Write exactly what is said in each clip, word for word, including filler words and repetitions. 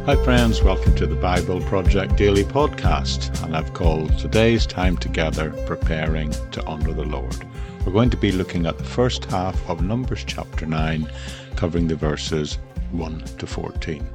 Hi friends, welcome to the Bible Project Daily Podcast, and I've called today's time together Preparing to Honour the Lord. We're going to be looking at the first half of Numbers chapter nine, covering the verses one to fourteen.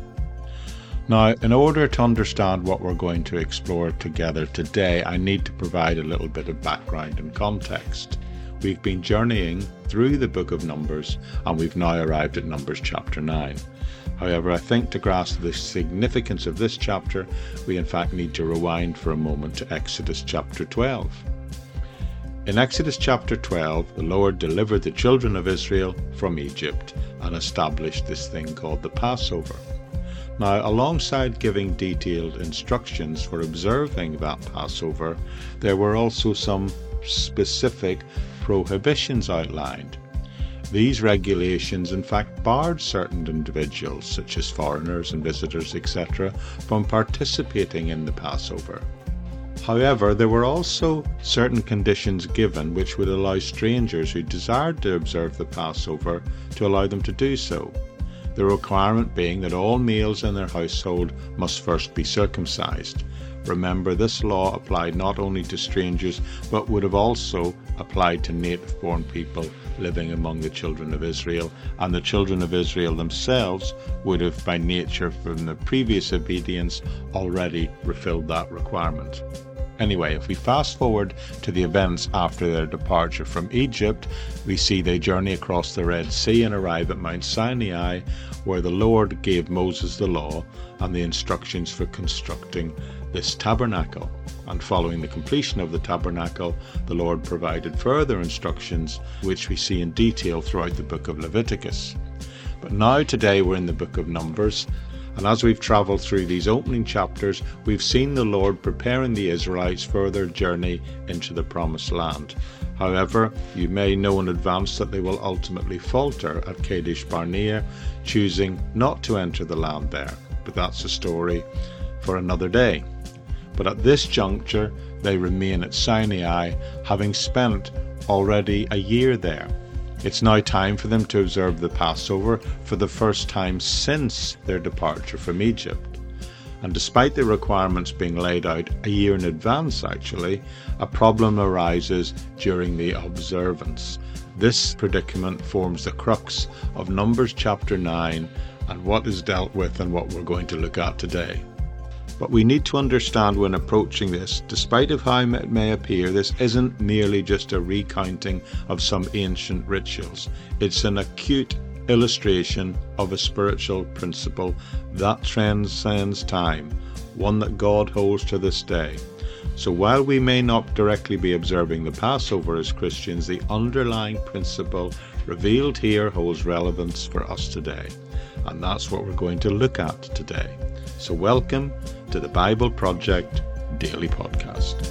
Now, in order to understand what we're going to explore together today, I need to provide a little bit of background and context. We've been journeying through the book of Numbers, and we've now arrived at Numbers chapter nine. However, I think to grasp the significance of this chapter, we in fact need to rewind for a moment to Exodus chapter twelve. In Exodus chapter twelve, the Lord delivered the children of Israel from Egypt and established this thing called the Passover. Now, alongside giving detailed instructions for observing that Passover, there were also some specific prohibitions outlined. These regulations in fact barred certain individuals, such as foreigners and visitors, et cetera, from participating in the Passover. However, there were also certain conditions given which would allow strangers who desired to observe the Passover to allow them to do so. The requirement being that all males in their household must first be circumcised. Remember, this law applied not only to strangers, but would have also applied to native-born people living among the children of Israel, and the children of Israel themselves would have, by nature from the previous obedience, already fulfilled that requirement. Anyway, if we fast forward to the events after their departure from Egypt, we see they journey across the Red Sea and arrive at Mount Sinai, where the Lord gave Moses the law and the instructions for constructing this tabernacle. And following the completion of the tabernacle, the Lord provided further instructions, which we see in detail throughout the book of Leviticus. But now today we're in the book of Numbers, and as we've travelled through these opening chapters, we've seen the Lord preparing the Israelites for their journey into the Promised Land. However, you may know in advance that they will ultimately falter at Kadesh Barnea, choosing not to enter the land there. But that's a story for another day. But at this juncture, they remain at Sinai, having spent already a year there. It's now time for them to observe the Passover for the first time since their departure from Egypt. And despite the requirements being laid out a year in advance, actually, a problem arises during the observance. This predicament forms the crux of Numbers chapter nine and what is dealt with and what we're going to look at today. But we need to understand when approaching this, despite of how it may appear, this isn't merely just a recounting of some ancient rituals. It's an acute illustration of a spiritual principle that transcends time, one that God holds to this day. So while we may not directly be observing the Passover as Christians, the underlying principle revealed here holds relevance for us today. And that's what we're going to look at today. So welcome to the Bible Project Daily Podcast.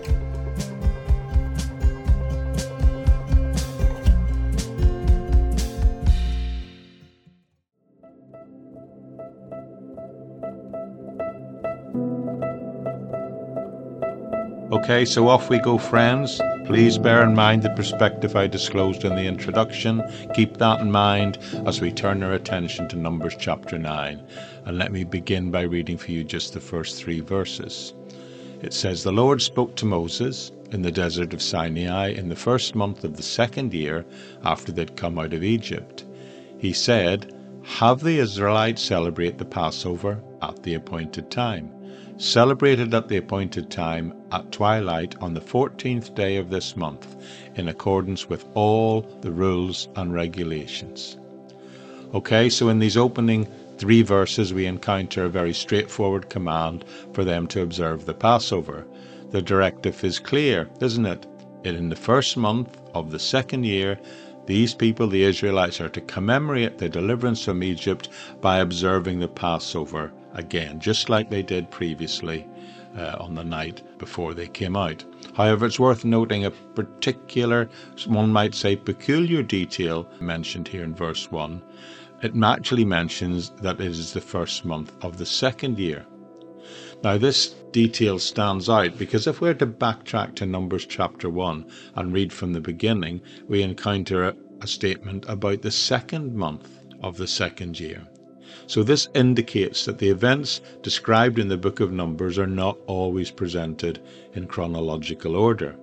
Okay, so off we go, friends. Please bear in mind the perspective I disclosed in the introduction. Keep that in mind as we turn our attention to Numbers chapter nine. And let me begin by reading for you just the first three verses. It says, "The Lord spoke to Moses in the desert of Sinai in the first month of the second year after they'd come out of Egypt. He said, 'Have the Israelites celebrate the Passover at the appointed time. Celebrate it at the appointed time at twilight on the fourteenth day of this month, in accordance with all the rules and regulations.'" Okay, so in these opening three verses we encounter a very straightforward command for them to observe the Passover. The directive is clear, isn't it? In the first month of the second year, these people, the Israelites, are to commemorate their deliverance from Egypt by observing the Passover again, just like they did previously uh, on the night before they came out. However, it's worth noting a particular, one might say peculiar detail mentioned here in verse one. It actually mentions that it is the first month of the second year. Now this detail stands out because if we're to backtrack to Numbers chapter one and read from the beginning, we encounter a, a statement about the second month of the second year. So this indicates that the events described in the book of Numbers are not always presented in chronological order.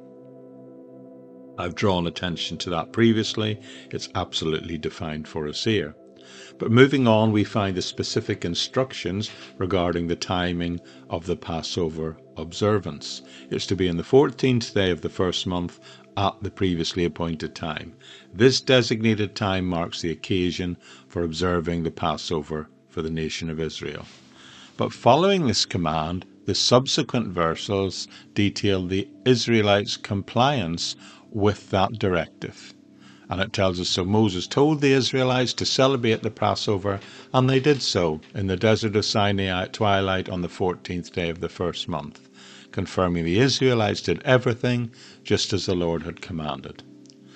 I've drawn attention to that previously. It's absolutely defined for us here. But moving on, we find the specific instructions regarding the timing of the Passover observance. It's to be on the fourteenth day of the first month at the previously appointed time. This designated time marks the occasion for observing the Passover for the nation of Israel. But following this command, the subsequent verses detail the Israelites' compliance with that directive. And it tells us, so Moses told the Israelites to celebrate the Passover, and they did so in the desert of Sinai at twilight on the fourteenth day of the first month, confirming the Israelites did everything just as the Lord had commanded.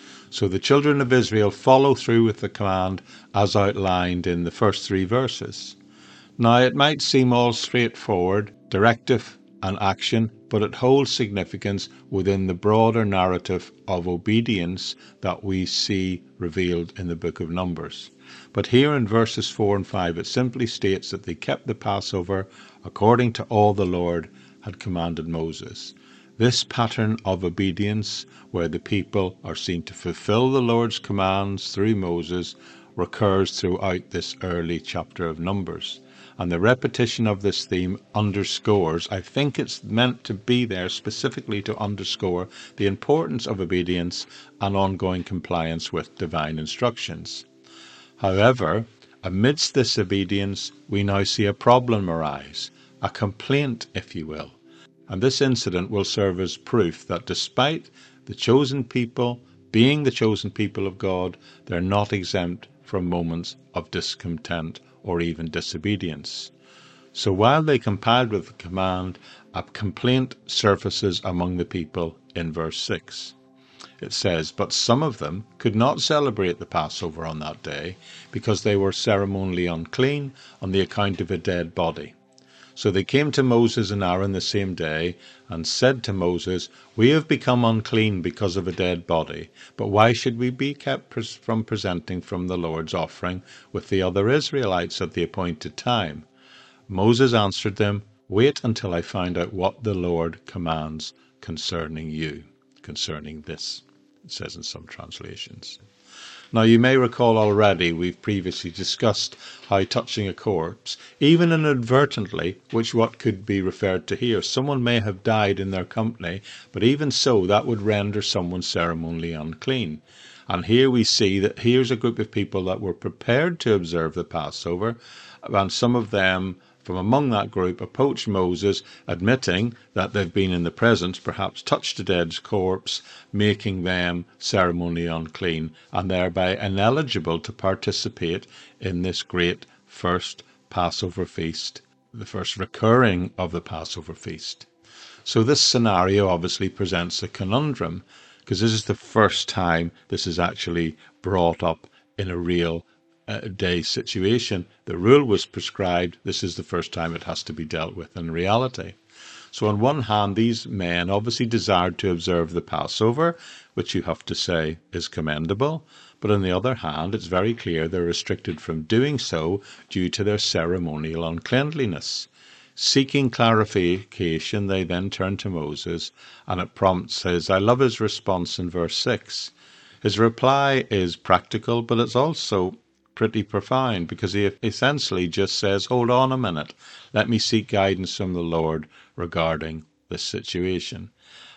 So the children of Israel follow through with the command as outlined in the first three verses. Now it might seem all straightforward, directive and action, but it holds significance within the broader narrative of obedience that we see revealed in the book of Numbers. But here in verses four and five, it simply states that they kept the Passover according to all the Lord had commanded Moses. This pattern of obedience, where the people are seen to fulfill the Lord's commands through Moses, recurs throughout this early chapter of Numbers. And the repetition of this theme underscores, I think it's meant to be there specifically to underscore the importance of obedience and ongoing compliance with divine instructions. However, amidst this obedience, we now see a problem arise, a complaint, if you will. And this incident will serve as proof that despite the chosen people being the chosen people of God, they're not exempt from moments of discontent or even disobedience. So while they complied with the command, a complaint surfaces among the people in verse six. It says, but some of them could not celebrate the Passover on that day because they were ceremonially unclean on the account of a dead body. So they came to Moses and Aaron the same day and said to Moses, we have become unclean because of a dead body, but why should we be kept from presenting from the Lord's offering with the other Israelites at the appointed time? Moses answered them, wait until I find out what the Lord commands concerning you, concerning this, it says in some translations. Now you may recall already we've previously discussed how touching a corpse, even inadvertently, which what could be referred to here, someone may have died in their company, but even so that would render someone ceremonially unclean. And here we see that here's a group of people that were prepared to observe the Passover, and some of them from among that group approached Moses, admitting that they've been in the presence, perhaps touched a dead corpse, making them ceremonially unclean, and thereby ineligible to participate in this great first Passover feast, the first recurring of the Passover feast. So this scenario obviously presents a conundrum, because this is the first time this is actually brought up in a real uh, day situation. The rule was prescribed. This is the first time it has to be dealt with in reality. So on one hand, these men obviously desired to observe the Passover, which you have to say is commendable. But on the other hand, it's very clear they're restricted from doing so due to their ceremonial uncleanliness. Seeking clarification, they then turn to Moses, and it prompts his, I love his response in verse six. His reply is practical, but it's also pretty profound, because he essentially just says, hold on a minute, let me seek guidance from the Lord regarding this situation.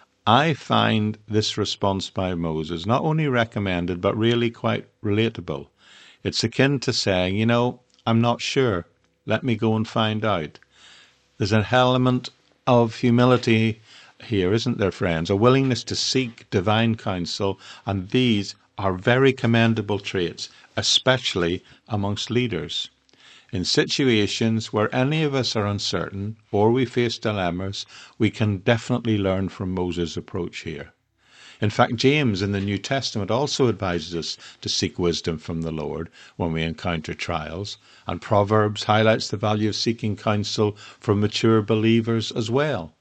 I find this response by Moses not only recommended, but really quite relatable. It's akin to saying, you know, I'm not sure, let me go and find out. There's an element of humility here, isn't there, friends? A willingness to seek divine counsel, and these are very commendable traits, especially amongst leaders. In situations where any of us are uncertain or we face dilemmas, we can definitely learn from Moses' approach here. In fact, James in the New Testament also advises us to seek wisdom from the Lord when we encounter trials, and Proverbs highlights the value of seeking counsel from mature believers as well.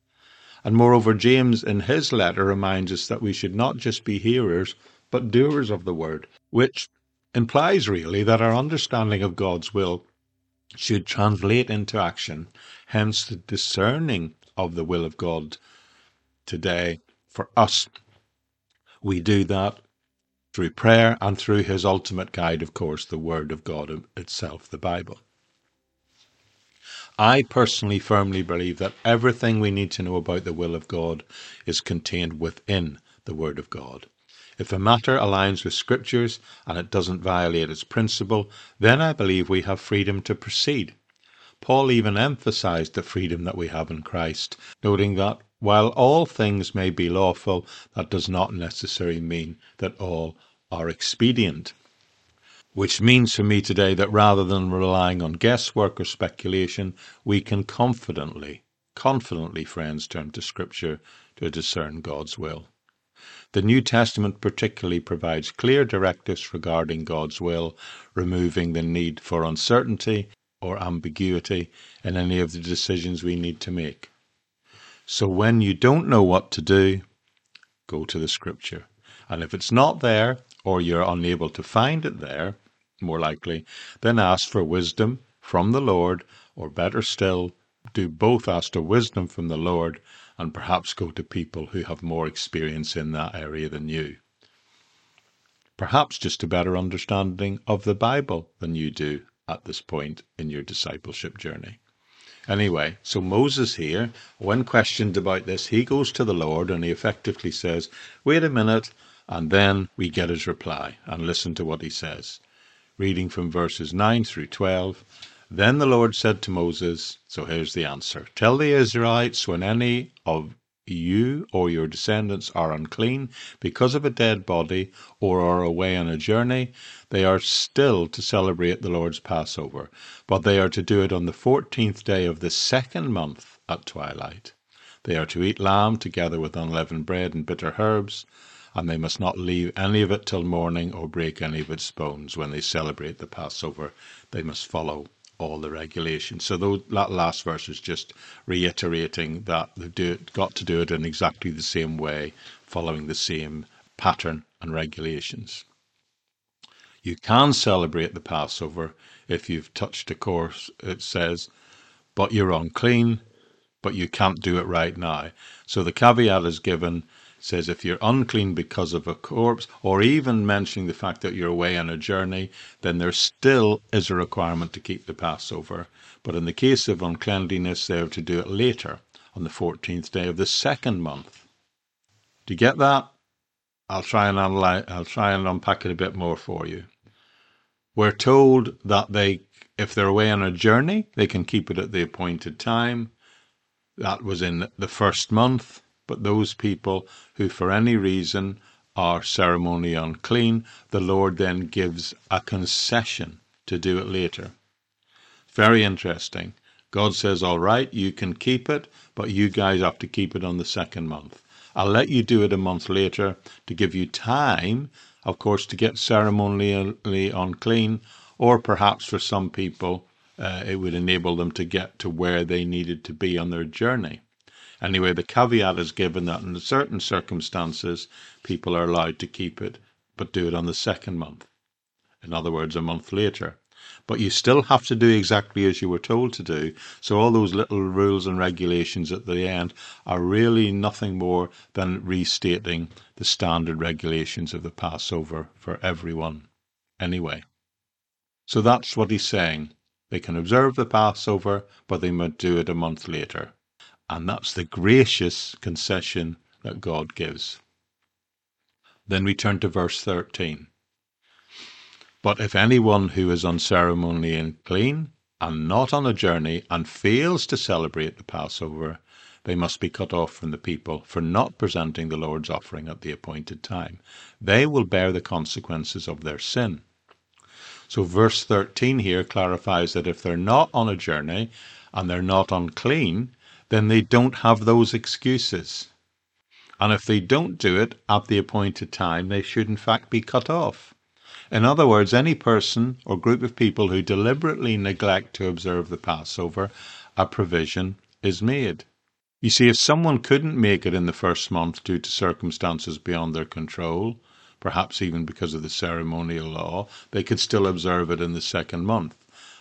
And moreover, James in his letter reminds us that we should not just be hearers, but doers of the word, which implies really that our understanding of God's will should translate into action, hence the discerning of the will of God today for us. We do that through prayer and through his ultimate guide, of course, the Word of God itself, the Bible. I personally firmly believe that everything we need to know about the will of God is contained within the Word of God. If a matter aligns with Scriptures and it doesn't violate its principle, then I believe we have freedom to proceed. Paul even emphasized the freedom that we have in Christ, noting that while all things may be lawful, that does not necessarily mean that all are expedient. Which means for me today that rather than relying on guesswork or speculation, we can confidently, confidently, friends, turn to Scripture to discern God's will. The New Testament particularly provides clear directives regarding God's will, removing the need for uncertainty or ambiguity in any of the decisions we need to make. So when you don't know what to do, go to the Scripture. And if it's not there, or you're unable to find it there, more likely, then ask for wisdom from the Lord, or better still, do both ask for wisdom from the Lord and perhaps go to people who have more experience in that area than you. Perhaps just a better understanding of the Bible than you do at this point in your discipleship journey. Anyway, so Moses here, when questioned about this, he goes to the Lord and he effectively says, wait a minute, and then we get his reply and listen to what he says. Reading from verses nine through twelve, then the Lord said to Moses, so here's the answer, tell the Israelites when any of you or your descendants are unclean because of a dead body or are away on a journey, they are still to celebrate the Lord's Passover, but they are to do it on the fourteenth day of the second month at twilight. They are to eat lamb together with unleavened bread and bitter herbs, and they must not leave any of it till morning or break any of its bones. When they celebrate the Passover, they must follow all the regulations. So that last verse is just reiterating that they've do it, got to do it in exactly the same way, following the same pattern and regulations. You can celebrate the Passover if you've touched a course, it says, but you're unclean, but you can't do it right now. So the caveat is given, says if you're unclean because of a corpse, or even mentioning the fact that you're away on a journey, then there still is a requirement to keep the Passover. But in the case of uncleanliness, they are to do it later, on the fourteenth day of the second month. Do you get that? I'll try and analyze, I'll try and unpack it a bit more for you. We're told that they, if they're away on a journey, they can keep it at the appointed time. That was in the first month. But those people who for any reason are ceremonially unclean, the Lord then gives a concession to do it later. Very interesting. God says, all right, you can keep it, but you guys have to keep it on the second month. I'll let you do it a month later to give you time, of course, to get ceremonially unclean, or perhaps for some people, uh, it would enable them to get to where they needed to be on their journey. Anyway, the caveat is given that in certain circumstances, people are allowed to keep it, but do it on the second month. In other words, a month later. But you still have to do exactly as you were told to do. So all those little rules and regulations at the end are really nothing more than restating the standard regulations of the Passover for everyone. Anyway, so that's what he's saying. They can observe the Passover, but they must do it a month later. And that's the gracious concession that God gives. Then we turn to verse thirteen. But if anyone who is unceremonially unclean and not on a journey and fails to celebrate the Passover, they must be cut off from the people for not presenting the Lord's offering at the appointed time. They will bear the consequences of their sin. So verse thirteen here clarifies that if they're not on a journey and they're not unclean, then they don't have those excuses. And if they don't do it at the appointed time, they should in fact be cut off. In other words, any person or group of people who deliberately neglect to observe the Passover, a provision is made. You see, if someone couldn't make it in the first month due to circumstances beyond their control, perhaps even because of the ceremonial law, they could still observe it in the second month.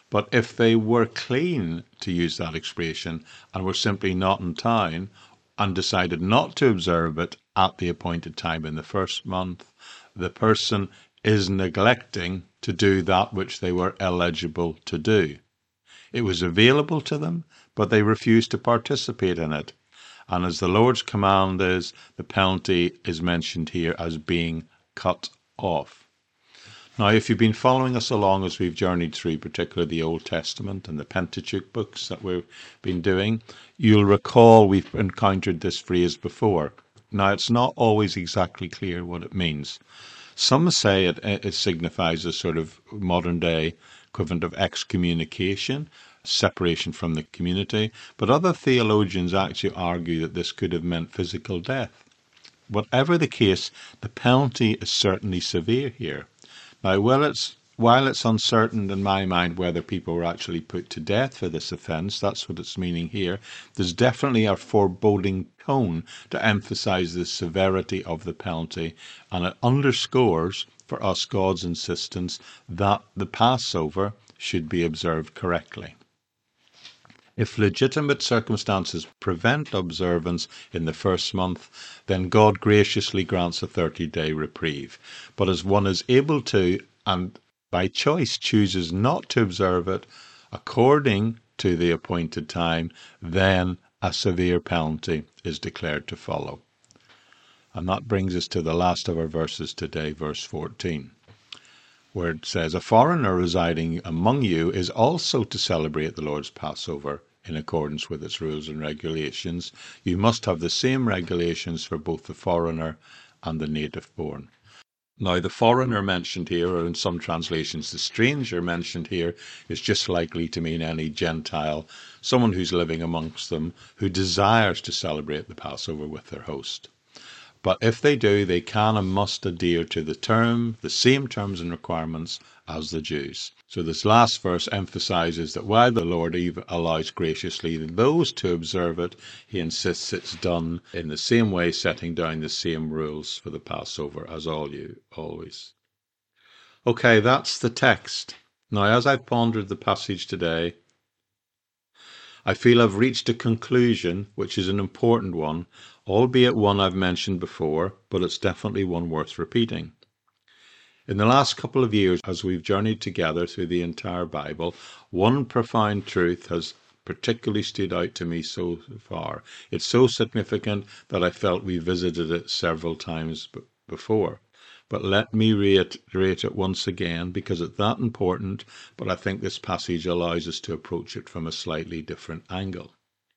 But if they were clean, to use that expression, and were simply not in town and decided not to observe it at the appointed time in the first month, the person is neglecting to do that which they were eligible to do. It was available to them, but they refused to participate in it. And as the Lord's command is, the penalty is mentioned here as being cut off. Now, if you've been following us along as we've journeyed through, particularly the Old Testament and the Pentateuch books that we've been doing, you'll recall we've encountered this phrase before. Now, it's not always exactly clear what it means. Some say it, it signifies a sort of modern-day equivalent of excommunication, separation from the community, but other theologians actually argue that this could have meant physical death. Whatever the case, the penalty is certainly severe here. Now, while it's, while it's uncertain in my mind whether people were actually put to death for this offence, that's what it's meaning here, there's definitely a foreboding tone to emphasise the severity of the penalty, and it underscores for us God's insistence that the Passover should be observed correctly. If legitimate circumstances prevent observance in the first month, then God graciously grants a thirty-day reprieve. But as one is able to, and by choice chooses not to observe it according to the appointed time, then a severe penalty is declared to follow. And that brings us to the last of our verses today, verse fourteen, where it says, "A foreigner residing among you is also to celebrate the Lord's Passover in accordance with its rules and regulations. You must have the same regulations for both the foreigner and the native born." Now, the foreigner mentioned here, or in some translations, the stranger mentioned here, is just likely to mean any Gentile, someone who's living amongst them, who desires to celebrate the Passover with their host. But if they do, they can and must adhere to the term, the same terms and requirements as the Jews. So this last verse emphasizes that while the Lord even allows graciously those to observe it, he insists it's done in the same way, setting down the same rules for the Passover as all you always. Okay, that's the text. Now, as I've pondered the passage today, I feel I've reached a conclusion, which is an important one, albeit one I've mentioned before, but it's definitely one worth repeating. In the last couple of years, as we've journeyed together through the entire Bible, one profound truth has particularly stood out to me so far. It's so significant that I felt we visited it several times b- before. But let me reiterate it once again, because it's that important, but I think this passage allows us to approach it from a slightly different angle.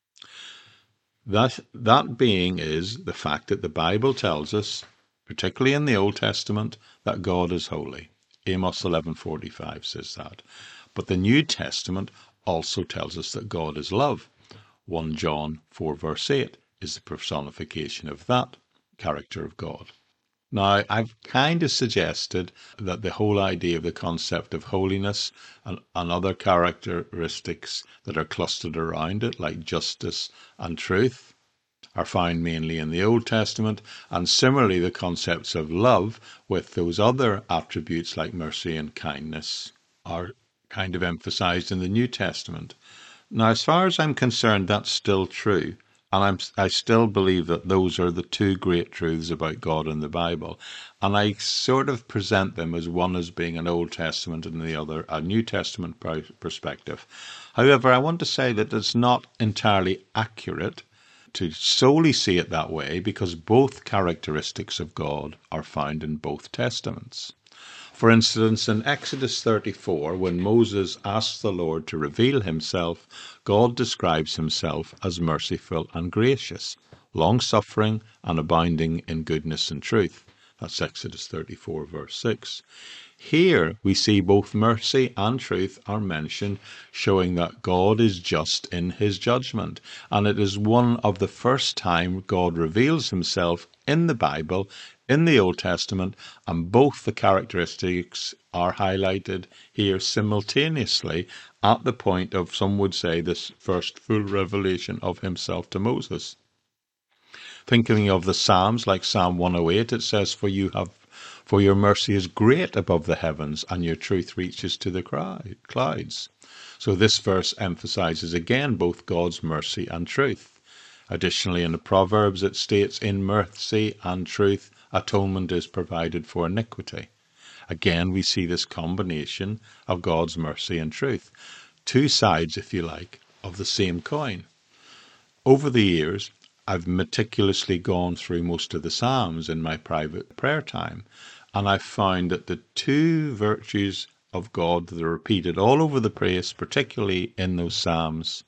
That, that being is the fact that the Bible tells us, particularly in the Old Testament, that God is holy. Amos eleven forty-five says that. But the New Testament also tells us that God is love. First John four verse eight is the personification of that character of God. Now, I've kind of suggested that the whole idea of the concept of holiness and, and other characteristics that are clustered around it, like justice and truth, are found mainly in the Old Testament, and similarly the concepts of love with those other attributes like mercy and kindness are kind of emphasized in the New Testament. Now, as far as I'm concerned, that's still true. And I'm, I still believe that those are the two great truths about God in the Bible. And I sort of present them as one as being an Old Testament and the other a New Testament perspective. However, I want to say that it's not entirely accurate to solely see it that way, because both characteristics of God are found in both Testaments. For instance, in Exodus thirty-four, when Moses asks the Lord to reveal himself, God describes himself as merciful and gracious, long-suffering and abounding in goodness and truth. That's Exodus thirty-four, verse six. Here we see both mercy and truth are mentioned, showing that God is just in his judgment. And it is one of the first time God reveals himself in the Bible, in the Old Testament, and both the characteristics are highlighted here simultaneously at the point of, some would say, this first full revelation of himself to Moses. Thinking of the Psalms, like Psalm one oh eight, it says, For you have, for your mercy is great above the heavens, and your truth reaches to the clouds. So this verse emphasizes again both God's mercy and truth. Additionally, in the Proverbs it states, in mercy and truth, atonement is provided for iniquity. Again, we see this combination of God's mercy and truth. Two sides, if you like, of the same coin. Over the years, I've meticulously gone through most of the Psalms in my private prayer time, and I've found that the two virtues of God that are repeated all over the place, particularly in those Psalms,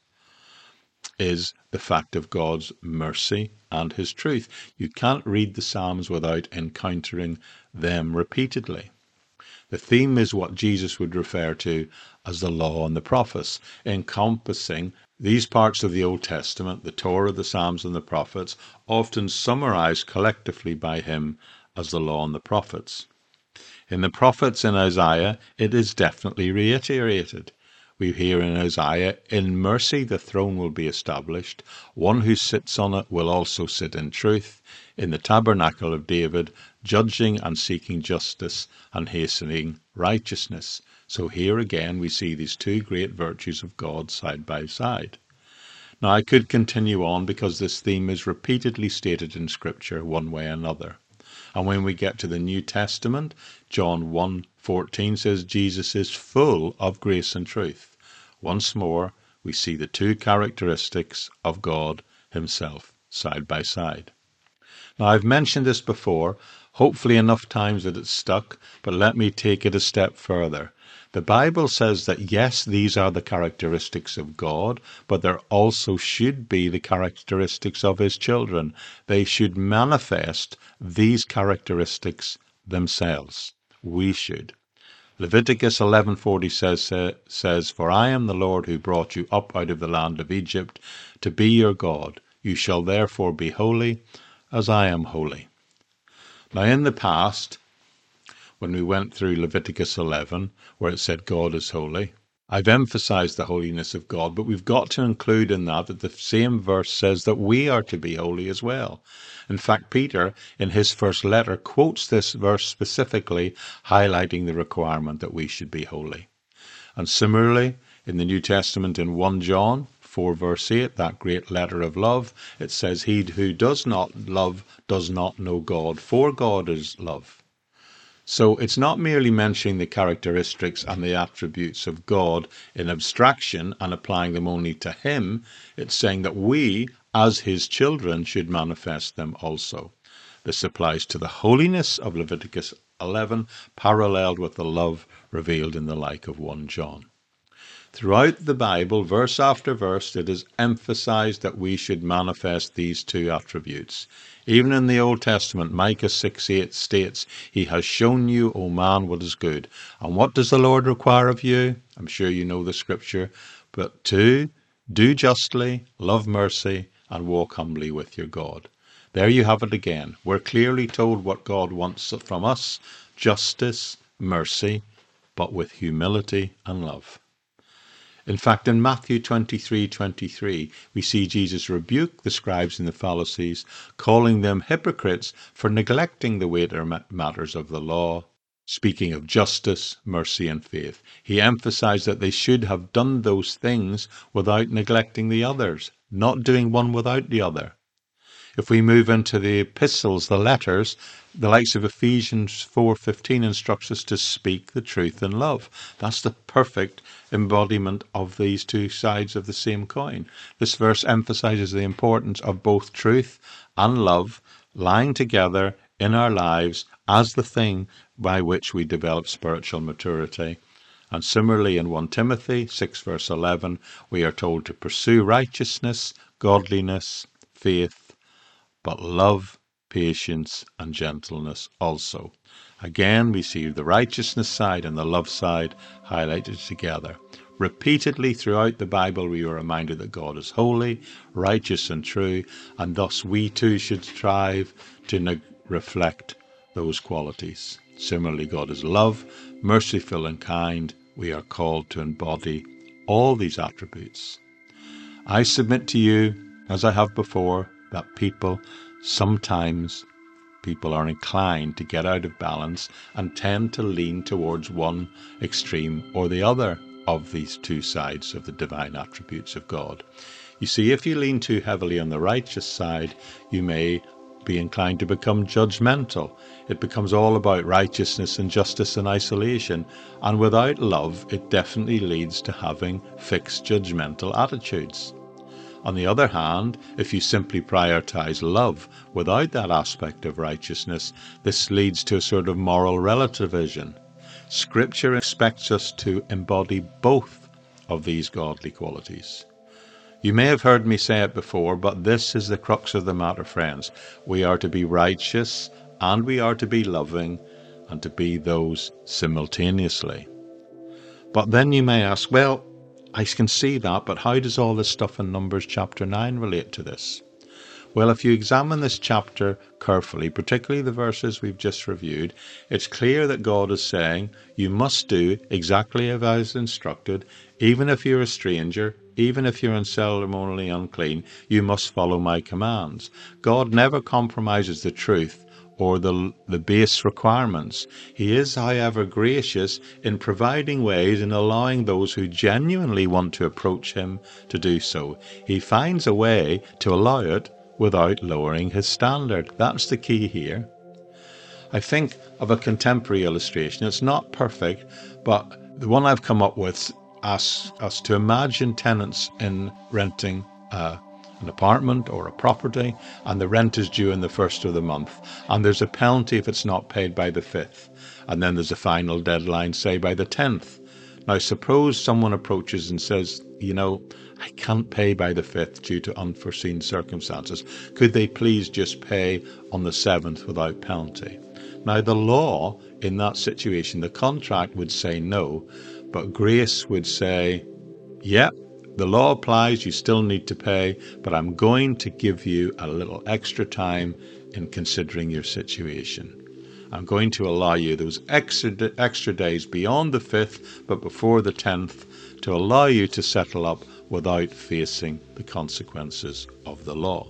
is the fact of God's mercy and his truth. You can't read the Psalms without encountering them repeatedly. The theme is what Jesus would refer to as the law and the prophets, encompassing these parts of the Old Testament, the Torah, the Psalms, and the prophets, often summarized collectively by him as the law and the prophets. In the prophets in Isaiah, it is definitely reiterated. We hear in Isaiah, in mercy the throne will be established. One who sits on it will also sit in truth. In the tabernacle of David, judging and seeking justice and hastening righteousness. So here again we see these two great virtues of God side by side. Now I could continue on because this theme is repeatedly stated in Scripture one way or another. And when we get to the New Testament, John one fourteen says Jesus is full of grace and truth. Once more, we see the two characteristics of God himself side by side. Now, I've mentioned this before, hopefully enough times that it's stuck, but let me take it a step further. The Bible says that yes, these are the characteristics of God, but there also should be the characteristics of his children. They should manifest these characteristics themselves. We should. Leviticus eleven forty says, uh, says, For I am the Lord who brought you up out of the land of Egypt to be your God. You shall therefore be holy, as I am holy. Now in the past, when we went through Leviticus eleven, where it said God is holy, I've emphasized the holiness of God, but we've got to include in that that the same verse says that we are to be holy as well. In fact, Peter, in his first letter, quotes this verse specifically, highlighting the requirement that we should be holy. And similarly, in the New Testament, in First John four verse eight, that great letter of love, it says, He who does not love does not know God, for God is love. So it's not merely mentioning the characteristics and the attributes of God in abstraction and applying them only to him. It's saying that we, as his children, should manifest them also. This applies to the holiness of Leviticus eleven, paralleled with the love revealed in the like of First John. Throughout the Bible, verse after verse, it is emphasized that we should manifest these two attributes. Even in the Old Testament, Micah six eight states, He has shown you, O man, what is good. And what does the Lord require of you? I'm sure you know the scripture. But to do justly, love mercy, and walk humbly with your God. There you have it again. We're clearly told what God wants from us: justice, mercy, but with humility and love. In fact, in Matthew twenty-three twenty-three, we see Jesus rebuke the scribes and the Pharisees, calling them hypocrites for neglecting the weightier matters of the law. Speaking of justice, mercy, and faith, he emphasized that they should have done those things without neglecting the others, not doing one without the other. If we move into the epistles, the letters, the likes of Ephesians four fifteen instructs us to speak the truth in love. That's the perfect embodiment of these two sides of the same coin. This verse emphasizes the importance of both truth and love lying together in our lives as the thing by which we develop spiritual maturity. And similarly in First Timothy six verse eleven, we are told to pursue righteousness, godliness, faith, but love, patience, and gentleness also. Again, we see the righteousness side and the love side highlighted together. Repeatedly throughout the Bible, we are reminded that God is holy, righteous, and true, and thus we too should strive to ne- reflect those qualities. Similarly, God is love, merciful, and kind. We are called to embody all these attributes. I submit to you, as I have before, that people, sometimes people are inclined to get out of balance and tend to lean towards one extreme or the other. of these two sides of the divine attributes of God. You see, if you lean too heavily on the righteous side, you may be inclined to become judgmental. It becomes all about righteousness and justice in isolation, and without love, it definitely leads to having fixed judgmental attitudes. On the other hand, if you simply prioritize love without that aspect of righteousness, this leads to a sort of moral relativism. Scripture expects us to embody both of these godly qualities. You may have heard me say it before, but this is the crux of the matter, friends. We are to be righteous and we are to be loving, and to be those simultaneously. But then you may ask, well, I can see that, but how does all this stuff in Numbers chapter nine relate to this? Well, if you examine this chapter carefully, particularly the verses we've just reviewed, it's clear that God is saying, you must do exactly as I was instructed, even if you're a stranger, even if you're unceremonially unclean, you must follow my commands. God never compromises the truth or the, the base requirements. He is, however, gracious in providing ways and allowing those who genuinely want to approach him to do so. He finds a way to allow it without lowering his standard. That's the key here. I think of a contemporary illustration. It's not perfect, but the one I've come up with asks us to imagine tenants in renting uh, an apartment or a property, and the rent is due in the first of the month, and there's a penalty if it's not paid by the fifth, and then there's a final deadline, say by the tenth. Now suppose someone approaches and says, you know, I can't pay by the fifth due to unforeseen circumstances. Could they please just pay on the seventh without penalty? Now the law in that situation, the contract would say no, but grace would say, yeah, the law applies, you still need to pay, but I'm going to give you a little extra time in considering your situation. I'm going to allow you those extra extra days beyond the fifth, but before the tenth, to allow you to settle up without facing the consequences of the law.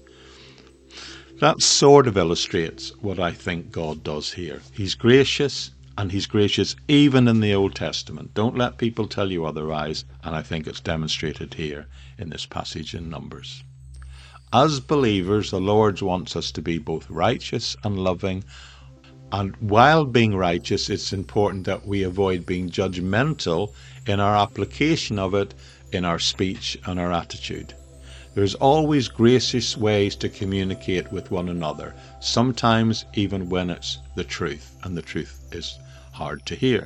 That sort of illustrates what I think God does here. He's gracious, and he's gracious even in the Old Testament. Don't let people tell you otherwise, and I think it's demonstrated here in this passage in Numbers. As believers, the Lord wants us to be both righteous and loving, and while being righteous, it's important that we avoid being judgmental in our application of it, in our speech and our attitude. There's always gracious ways to communicate with one another, sometimes even when it's the truth, and the truth is hard to hear.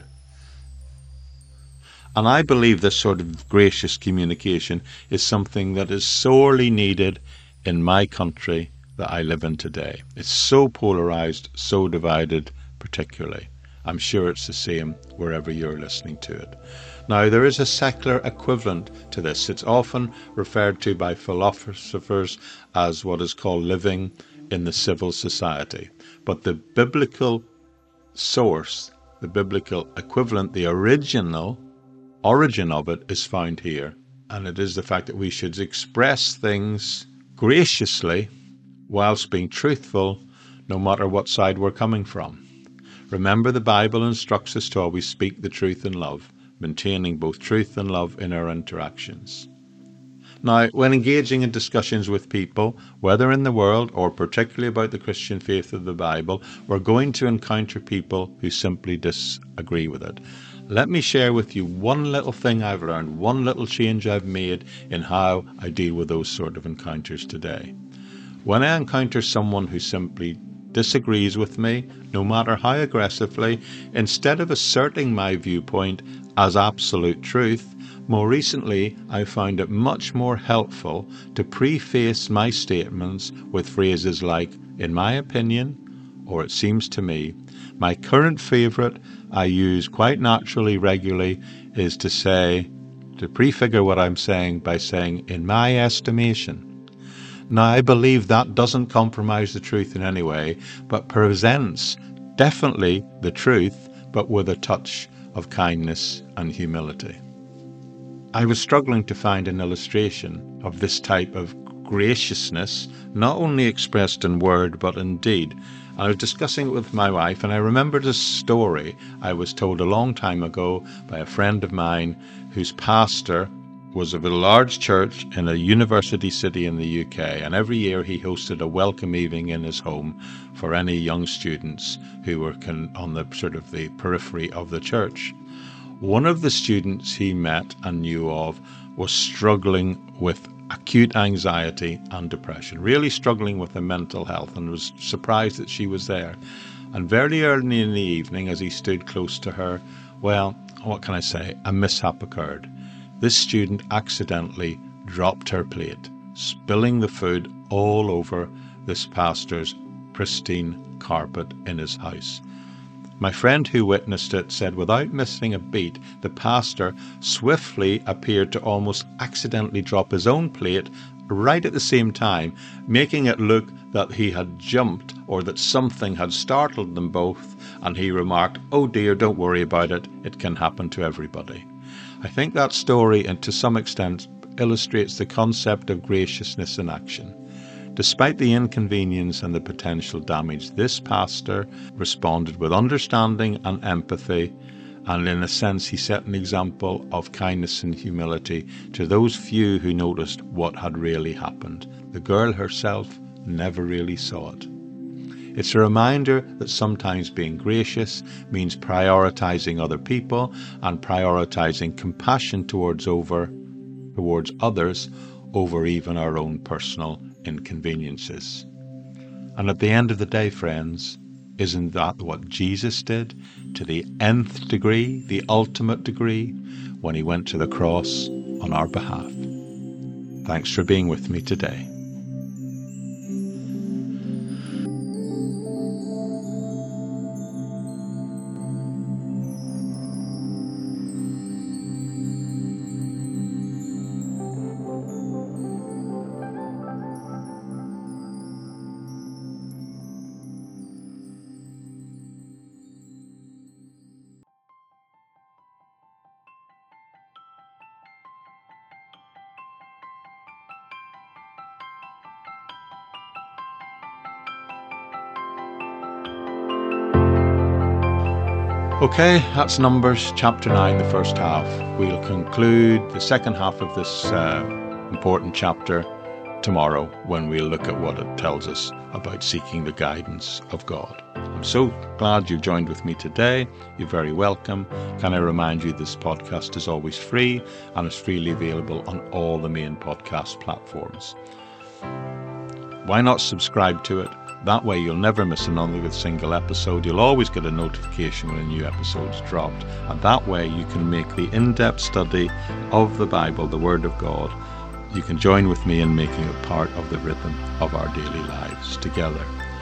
And I believe this sort of gracious communication is something that is sorely needed in my country that I live in today. It's so polarized, so divided particularly. I'm sure it's the same wherever you're listening to it. Now, there is a secular equivalent to this. It's often referred to by philosophers as what is called living in the civil society. But the biblical source, the biblical equivalent, the original origin of it is found here. And it is the fact that we should express things graciously whilst being truthful, no matter what side we're coming from. Remember, the Bible instructs us to always speak the truth in love, maintaining both truth and love in our interactions. Now, when engaging in discussions with people, whether in the world or particularly about the Christian faith of the Bible, we're going to encounter people who simply disagree with it. Let me share with you one little thing I've learned, one little change I've made in how I deal with those sort of encounters today. When I encounter someone who simply disagrees with me, no matter how aggressively, instead of asserting my viewpoint as absolute truth, more recently I found it much more helpful to preface my statements with phrases like, in my opinion, or it seems to me. My current favourite I use quite naturally regularly is to say, to prefigure what I'm saying by saying, in my estimation. Now, I believe that doesn't compromise the truth in any way, but presents definitely the truth, but with a touch of kindness and humility. I was struggling to find an illustration of this type of graciousness, not only expressed in word, but in deed. And I was discussing it with my wife, and I remembered a story I was told a long time ago by a friend of mine whose pastor was of a large church in a university city in the U K, and every year he hosted a welcome evening in his home for any young students who were con- on the sort of the periphery of the church. One of the students he met and knew of was struggling with acute anxiety and depression, really struggling with her mental health, and was surprised that she was there. And very early in the evening, as he stood close to her, well, what can I say, a mishap occurred. This student accidentally dropped her plate, spilling the food all over this pastor's pristine carpet in his house. My friend who witnessed it said without missing a beat, the pastor swiftly appeared to almost accidentally drop his own plate right at the same time, making it look that he had jumped or that something had startled them both, and he remarked, "Oh dear, don't worry about it, it can happen to everybody." I think that story, and to some extent, illustrates the concept of graciousness in action. Despite the inconvenience and the potential damage, this pastor responded with understanding and empathy, and in a sense he set an example of kindness and humility to those few who noticed what had really happened. The girl herself never really saw it. It's a reminder that sometimes being gracious means prioritizing other people and prioritizing compassion towards over towards others over even our own personal inconveniences. And at the end of the day, friends, isn't that what Jesus did to the nth degree, the ultimate degree, when he went to the cross on our behalf? Thanks for being with me today. Okay, that's Numbers chapter nine, the first half. We'll conclude the second half of this uh, important chapter tomorrow when we'll look at what it tells us about seeking the guidance of God. I'm so glad you've joined with me today. You're very welcome. Can I remind you this podcast is always free and is freely available on all the main podcast platforms. Why not subscribe to it? That way you'll never miss another single episode. You'll always get a notification when a new episode's dropped. And that way you can make the in-depth study of the Bible, the Word of God. You can join with me in making it part of the rhythm of our daily lives together.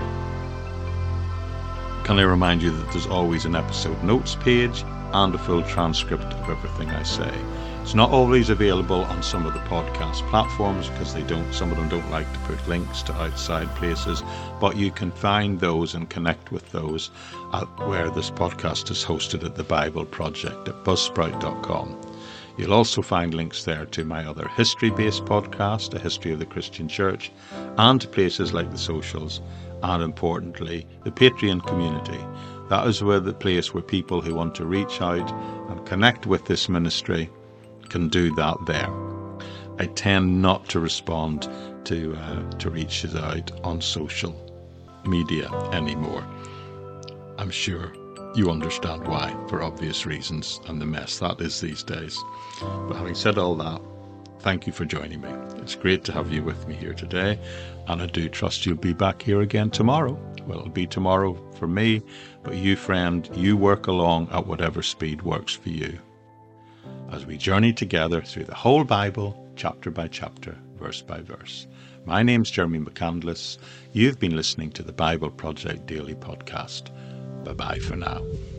Can I remind you that there's always an episode notes page and a full transcript of everything I say. It's not always available on some of the podcast platforms because they don't, some of them don't like to put links to outside places, but you can find those and connect with those at where this podcast is hosted at the Bible Project at buzzsprout dot com. You'll also find links there to my other history-based podcast, A History of the Christian Church, and to places like the socials, and importantly, the Patreon community. That is where the place where people who want to reach out and connect with this ministry can do that there. I tend not to respond to uh, to reaches out on social media anymore. I'm sure you understand why, for obvious reasons, and the mess that is these days. But having said all that, thank you for joining me. It's great to have you with me here today, and I do trust you'll be back here again tomorrow. Well, it'll be tomorrow for me, but you, friend, you work along at whatever speed works for you, as we journey together through the whole Bible, chapter by chapter, verse by verse. My name's Jeremy McCandless. You've been listening to the Bible Project Daily Podcast. Bye-bye for now.